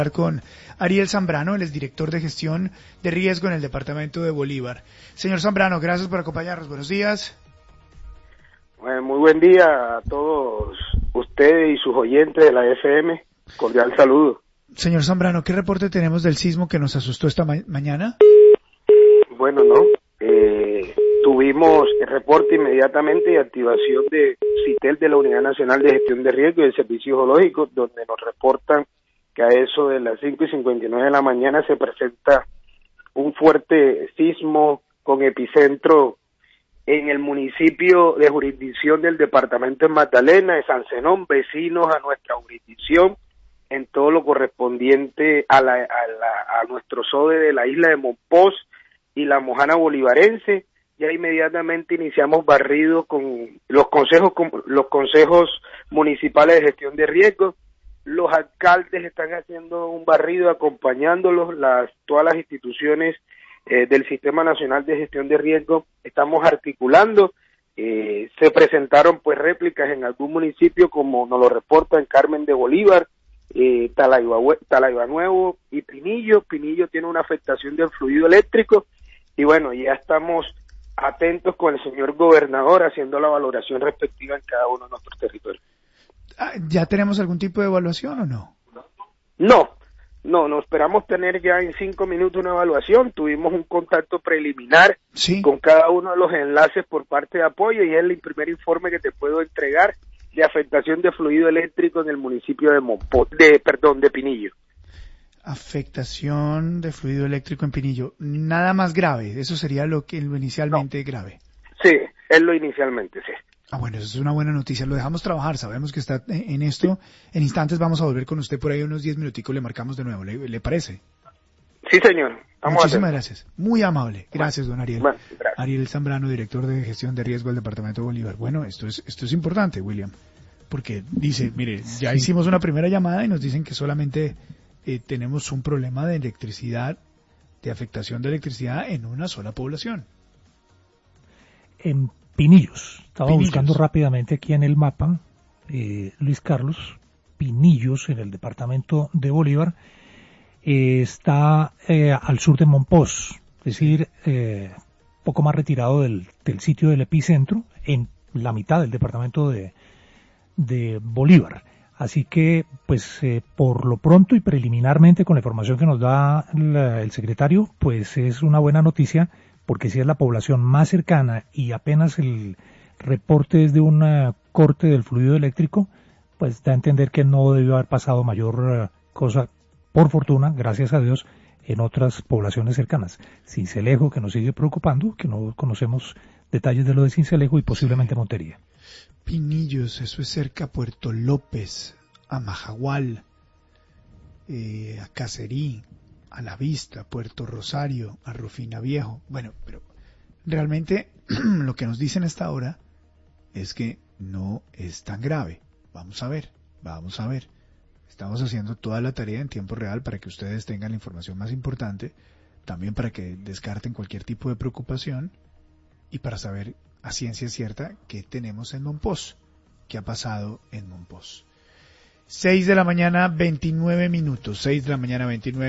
Con Ariel Zambrano, el exdirector de gestión de riesgo en el departamento de Bolívar. Señor Zambrano, gracias por acompañarnos. Buenos días. Muy buen día a todos ustedes y sus oyentes de la FM. Cordial saludo. Señor Zambrano, ¿qué reporte tenemos del sismo que nos asustó esta mañana? Bueno, tuvimos el reporte inmediatamente y activación de CITEL, de la Unidad Nacional de Gestión de Riesgo y del Servicio Geológico, donde nos reportan que a eso de las 5:59 de la mañana se presenta un fuerte sismo con epicentro en el municipio de jurisdicción del departamento de Magdalena, de San Zenón, vecinos a nuestra jurisdicción, en todo lo correspondiente a nuestro SODE de la isla de Monpós y la Mojana Bolivarense. Ya inmediatamente iniciamos barrido con los consejos municipales de gestión de riesgos. Los alcaldes están haciendo un barrido, acompañándolos, todas las instituciones del Sistema Nacional de Gestión de Riesgo. Estamos articulando, se presentaron pues réplicas en algún municipio, como nos lo reportan Carmen de Bolívar, Talaiba Nuevo y Pinillo. Pinillo tiene una afectación del fluido eléctrico y bueno, ya estamos atentos con el señor gobernador haciendo la valoración respectiva en cada uno de nuestros territorios. ¿Ya tenemos algún tipo de evaluación o no? No, esperamos tener ya en 5 minutos una evaluación. Tuvimos un contacto preliminar con cada uno de los enlaces por parte de apoyo y es el primer informe que te puedo entregar de afectación de fluido eléctrico en el municipio de Pinillo. Afectación de fluido eléctrico en Pinillo. Nada más grave, eso sería lo inicialmente grave. Sí, es lo inicialmente, sí. Bueno, eso es una buena noticia. Lo dejamos trabajar. Sabemos que está en esto. En instantes vamos a volver con usted por ahí unos 10 minuticos. Le marcamos de nuevo. ¿Le parece? Sí, señor. Muchísimas gracias. Muy amable. Gracias, don Ariel. Bueno, gracias. Ariel Zambrano, director de gestión de riesgo del departamento de Bolívar. Bueno, esto es importante, William. Porque dice, mire, ya hicimos una primera llamada y nos dicen que solamente tenemos un problema de electricidad, de afectación de electricidad en una sola población. En Pinillos. Estaba buscando rápidamente aquí en el mapa, Luis Carlos. Pinillos, en el departamento de Bolívar, está al sur de Monpós, es decir, poco más retirado del sitio del epicentro, en la mitad del departamento de Bolívar. Así que, pues, por lo pronto y preliminarmente, con la información que nos da el secretario, pues es una buena noticia, porque si es la población más cercana y apenas el reporte es de un corte del fluido eléctrico, pues da a entender que no debió haber pasado mayor cosa, por fortuna, gracias a Dios, en otras poblaciones cercanas. Sincelejo, que nos sigue preocupando, que no conocemos detalles de lo de Sincelejo y posiblemente Montería. Pinillos, eso es cerca a Puerto López, a Majagual, a Cacerí, a La Vista, Puerto Rosario, a Rufina Viejo. Bueno, pero realmente lo que nos dicen hasta ahora es que no es tan grave. Vamos a ver. Estamos haciendo toda la tarea en tiempo real para que ustedes tengan la información más importante, también para que descarten cualquier tipo de preocupación y para saber a ciencia cierta qué tenemos en Monpós, qué ha pasado en Monpós. 6 de la mañana, 29 minutos. 6 de la mañana, 29